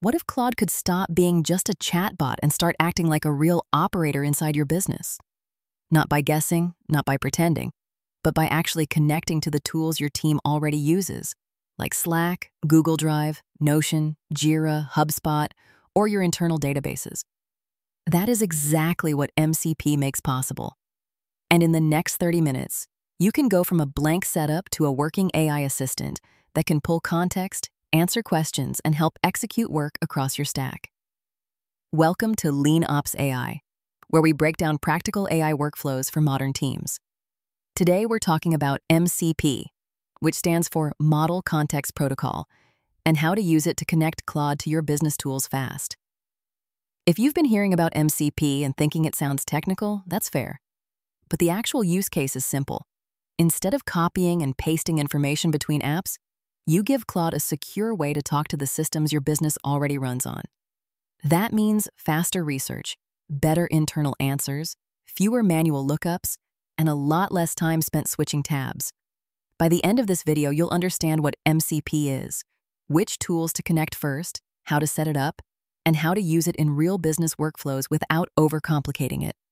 What if Claude could stop being just a chatbot and start acting like a real operator inside your business? Not by guessing, not by pretending, but by actually connecting to the tools your team already uses, like Slack, Google Drive, Notion, Jira, HubSpot, or your internal databases. That is exactly what MCP makes possible. And in the next 30 minutes, you can go from a blank setup to a working AI assistant that can pull context, answer questions, and help execute work across your stack. Welcome to LeanOps AI, where we break down practical AI workflows for modern teams. Today, we're talking about MCP, which stands for Model Context Protocol, and how to use it to connect Claude to your business tools fast. If you've been hearing about MCP and thinking it sounds technical, that's fair. But the actual use case is simple. Instead of copying and pasting information between apps, you give Claude a secure way to talk to the systems your business already runs on. That means faster research, better internal answers, fewer manual lookups, and a lot less time spent switching tabs. By the end of this video, you'll understand what MCP is, which tools to connect first, how to set it up, and how to use it in real business workflows without overcomplicating it.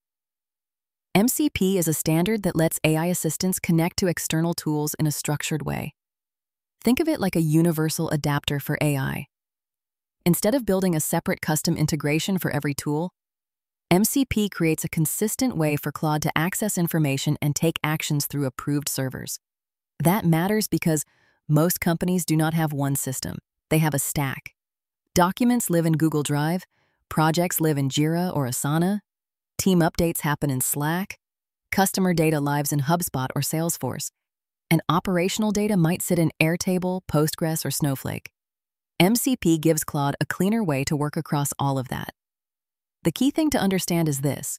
MCP is a standard that lets AI assistants connect to external tools in a structured way. Think of it like a universal adapter for AI. Instead of building a separate custom integration for every tool, MCP creates a consistent way for Claude to access information and take actions through approved servers. That matters because most companies do not have one system. They have a stack. Documents live in Google Drive, projects live in Jira or Asana, team updates happen in Slack, customer data lives in HubSpot or Salesforce, and operational data might sit in Airtable, Postgres, or Snowflake. MCP gives Claude a cleaner way to work across all of that. The key thing to understand is this: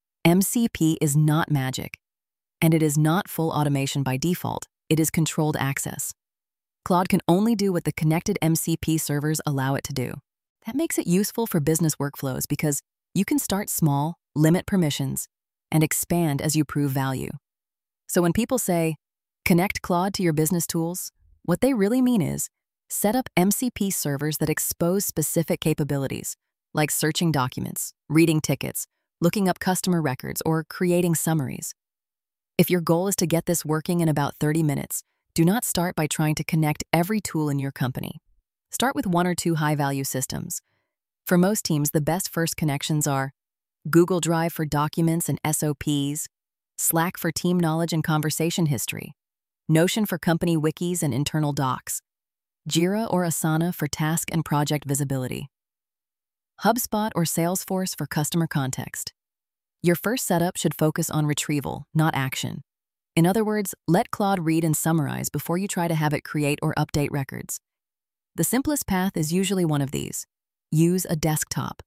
MCP is not magic, and it is not full automation by default. It is controlled access. Claude can only do what the connected MCP servers allow it to do. That makes it useful for business workflows because you can start small, limit permissions, and expand as you prove value. So when people say, connect Claude to your business tools, what they really mean is set up MCP servers that expose specific capabilities, like searching documents, reading tickets, looking up customer records, or creating summaries. If your goal is to get this working in about 30 minutes, do not start by trying to connect every tool in your company. Start with one or two high-value systems. For most teams, the best first connections are Google Drive for documents and SOPs, Slack for team knowledge and conversation history, Notion for company wikis and internal docs, Jira or Asana for task and project visibility, HubSpot or Salesforce for customer context. Your first setup should focus on retrieval, not action. In other words, let Claude read and summarize before you try to have it create or update records. The simplest path is usually one of these. Use a desktop.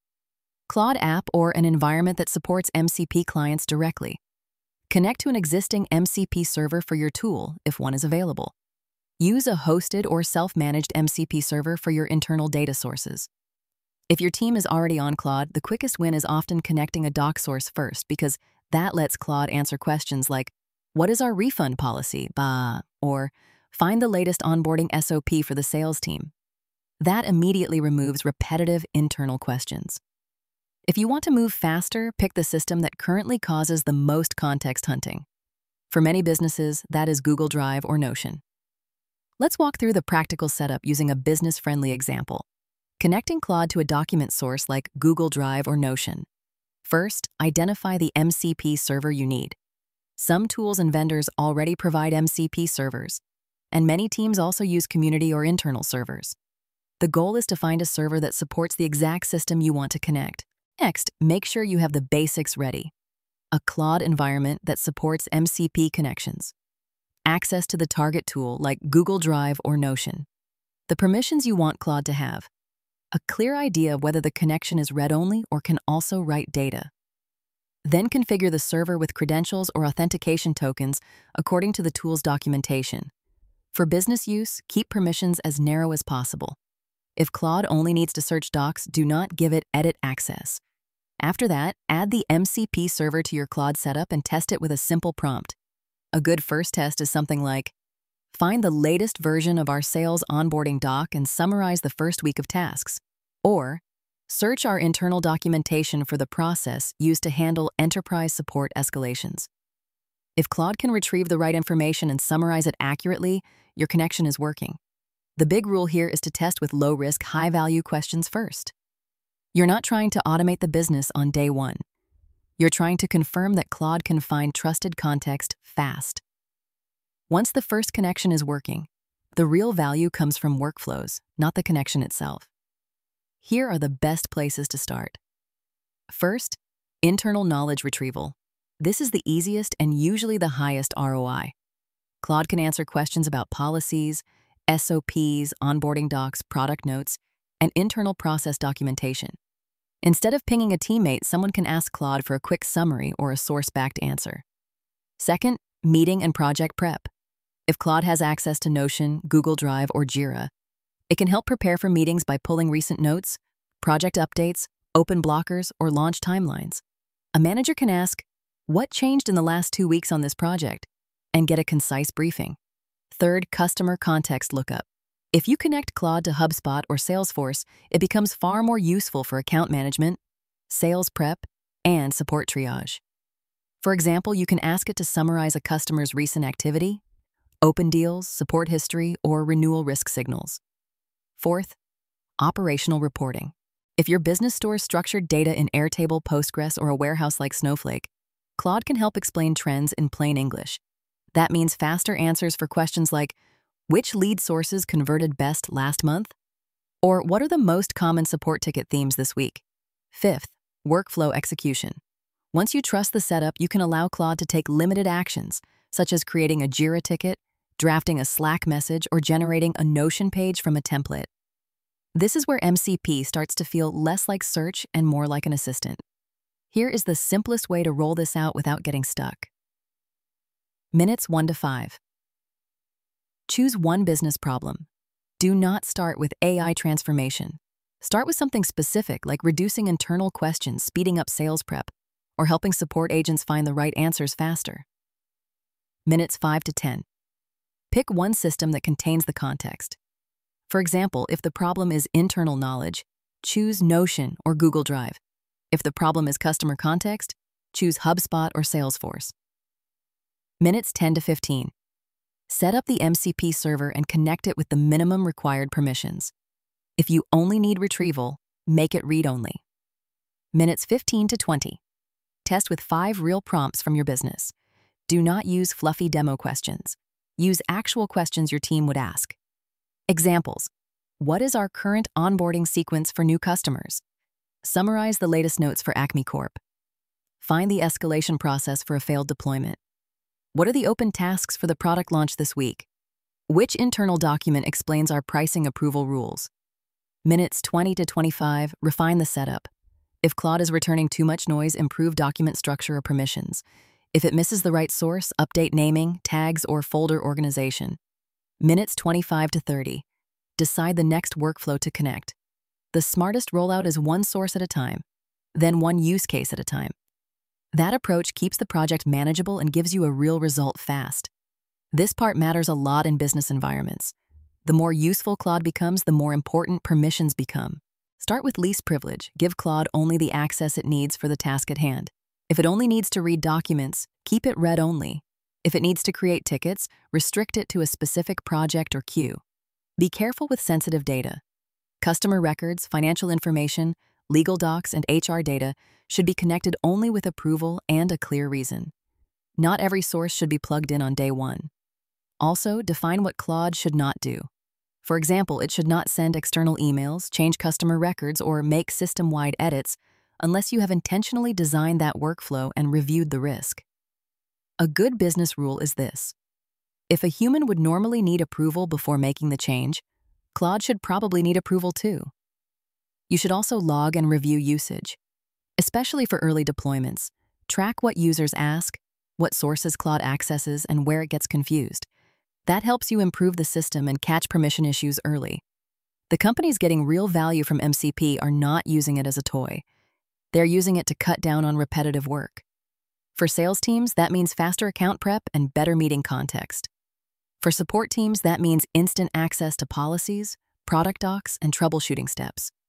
Claude app or an environment that supports MCP clients directly. Connect to an existing MCP server for your tool if one is available. Use a hosted or self-managed MCP server for your internal data sources. If your team is already on Claude, the quickest win is often connecting a doc source first because that lets Claude answer questions like, what is our refund policy? Or find the latest onboarding SOP for the sales team. That immediately removes repetitive internal questions. If you want to move faster, pick the system that currently causes the most context hunting. For many businesses, that is Google Drive or Notion. Let's walk through the practical setup using a business-friendly example. Connecting Claude to a document source like Google Drive or Notion. First, identify the MCP server you need. Some tools and vendors already provide MCP servers, and many teams also use community or internal servers. The goal is to find a server that supports the exact system you want to connect. Next, make sure you have the basics ready. A Claude environment that supports MCP connections. Access to the target tool like Google Drive or Notion. The permissions you want Claude to have. A clear idea of whether the connection is read-only or can also write data. Then configure the server with credentials or authentication tokens according to the tool's documentation. For business use, keep permissions as narrow as possible. If Claude only needs to search docs, do not give it edit access. After that, add the MCP server to your Claude setup and test it with a simple prompt. A good first test is something like, find the latest version of our sales onboarding doc and summarize the first week of tasks. Or, search our internal documentation for the process used to handle enterprise support escalations. If Claude can retrieve the right information and summarize it accurately, your connection is working. The big rule here is to test with low-risk, high-value questions first. You're not trying to automate the business on day one. You're trying to confirm that Claude can find trusted context fast. Once the first connection is working, the real value comes from workflows, not the connection itself. Here are the best places to start. First, internal knowledge retrieval. This is the easiest and usually the highest ROI. Claude can answer questions about policies, SOPs, onboarding docs, product notes, and internal process documentation. Instead of pinging a teammate, someone can ask Claude for a quick summary or a source-backed answer. Second, meeting and project prep. If Claude has access to Notion, Google Drive, or Jira, it can help prepare for meetings by pulling recent notes, project updates, open blockers, or launch timelines. A manager can ask, "What changed in the last 2 weeks on this project?" and get a concise briefing. Third, customer context lookup. If you connect Claude to HubSpot or Salesforce, it becomes far more useful for account management, sales prep, and support triage. For example, you can ask it to summarize a customer's recent activity, open deals, support history, or renewal risk signals. Fourth, operational reporting. If your business stores structured data in Airtable, Postgres, or a warehouse like Snowflake, Claude can help explain trends in plain English. That means faster answers for questions like, which lead sources converted best last month? Or what are the most common support ticket themes this week? Fifth, workflow execution. Once you trust the setup, you can allow Claude to take limited actions, such as creating a Jira ticket, drafting a Slack message, or generating a Notion page from a template. This is where MCP starts to feel less like search and more like an assistant. Here is the simplest way to roll this out without getting stuck. Minutes 1 to 5. Choose one business problem. Do not start with AI transformation. Start with something specific like reducing internal questions, speeding up sales prep, or helping support agents find the right answers faster. Minutes 5 to 10. Pick one system that contains the context. For example, if the problem is internal knowledge, choose Notion or Google Drive. If the problem is customer context, choose HubSpot or Salesforce. Minutes 10 to 15. Set up the MCP server and connect it with the minimum required permissions. If you only need retrieval, make it read-only. Minutes 15 to 20. Test with 5 real prompts from your business. Do not use fluffy demo questions. Use actual questions your team would ask. Examples. What is our current onboarding sequence for new customers? Summarize the latest notes for Acme Corp. Find the escalation process for a failed deployment. What are the open tasks for the product launch this week? Which internal document explains our pricing approval rules? Minutes 20 to 25, refine the setup. If Claude is returning too much noise, improve document structure or permissions. If it misses the right source, update naming, tags, or folder organization. Minutes 25 to 30, decide the next workflow to connect. The smartest rollout is one source at a time, then one use case at a time. That approach keeps the project manageable and gives you a real result fast. This part matters a lot in business environments. The more useful Claude becomes, the more important permissions become. Start with least privilege. Give Claude only the access it needs for the task at hand. If it only needs to read documents, keep it read only. If it needs to create tickets, restrict it to a specific project or queue. Be careful with sensitive data. Customer records, financial information, legal docs, and HR data should be connected only with approval and a clear reason. Not every source should be plugged in on day one. Also, define what Claude should not do. For example, it should not send external emails, change customer records, or make system-wide edits unless you have intentionally designed that workflow and reviewed the risk. A good business rule is this. If a human would normally need approval before making the change, Claude should probably need approval too. You should also log and review usage. Especially for early deployments, track what users ask, what sources Claude accesses, and where it gets confused. That helps you improve the system and catch permission issues early. The companies getting real value from MCP are not using it as a toy. They're using it to cut down on repetitive work. For sales teams, that means faster account prep and better meeting context. For support teams, that means instant access to policies, product docs, and troubleshooting steps.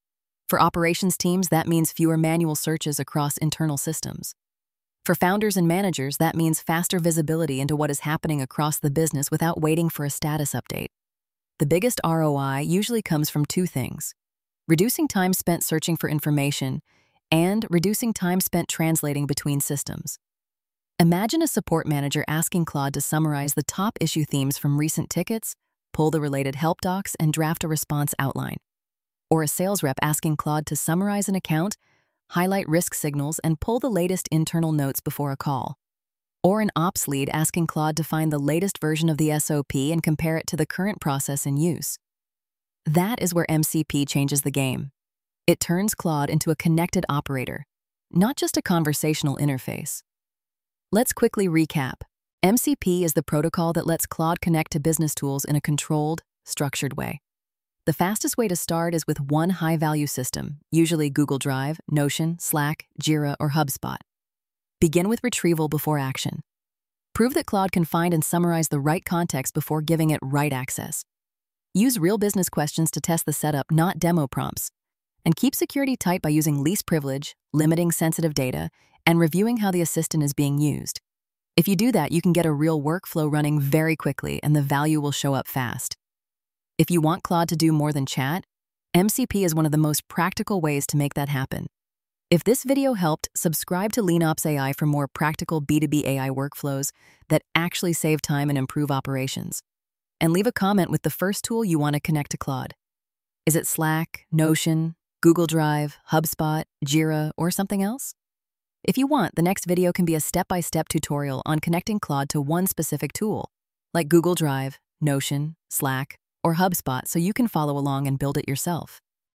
For operations teams, that means fewer manual searches across internal systems. For founders and managers, that means faster visibility into what is happening across the business without waiting for a status update. The biggest ROI usually comes from two things: reducing time spent searching for information and reducing time spent translating between systems. Imagine a support manager asking Claude to summarize the top issue themes from recent tickets, pull the related help docs, and draft a response outline. Or a sales rep asking Claude to summarize an account, highlight risk signals, and pull the latest internal notes before a call. Or an ops lead asking Claude to find the latest version of the SOP and compare it to the current process in use. That is where MCP changes the game. It turns Claude into a connected operator, not just a conversational interface. Let's quickly recap. MCP is the protocol that lets Claude connect to business tools in a controlled, structured way. The fastest way to start is with one high-value system, usually Google Drive, Notion, Slack, Jira, or HubSpot. Begin with retrieval before action. Prove that Claude can find and summarize the right context before giving it right access. Use real business questions to test the setup, not demo prompts. And keep security tight by using least privilege, limiting sensitive data, and reviewing how the assistant is being used. If you do that, you can get a real workflow running very quickly, and the value will show up fast. If you want Claude to do more than chat, MCP is one of the most practical ways to make that happen. If this video helped, subscribe to LeanOps AI for more practical B2B AI workflows that actually save time and improve operations. And leave a comment with the first tool you want to connect to Claude. Is it Slack, Notion, Google Drive, HubSpot, Jira, or something else? If you want, the next video can be a step-by-step tutorial on connecting Claude to one specific tool, like Google Drive, Notion, Slack, or HubSpot, so you can follow along and build it yourself.